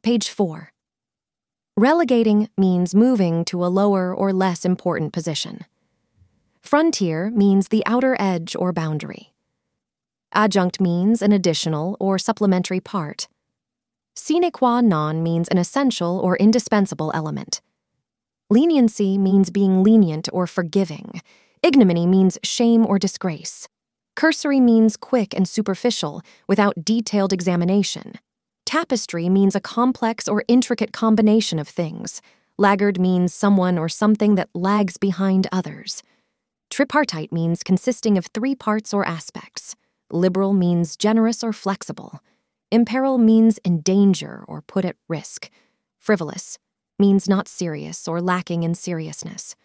Page 4. Relegating means moving to a lower or less important position. Frontier means the outer edge or boundary. Adjunct means an additional or supplementary part. Sine qua non means an essential or indispensable element. Leniency means being lenient or forgiving. Ignominy means shame or disgrace. Cursory means quick and superficial, without detailed examination. Tapestry means a complex or intricate combination of things. Laggard means someone or something that lags behind others. Tripartite means consisting of 3 parts or aspects. Liberal means generous or flexible. Imperil means in danger or put at risk. Frivolous means not serious or lacking in seriousness.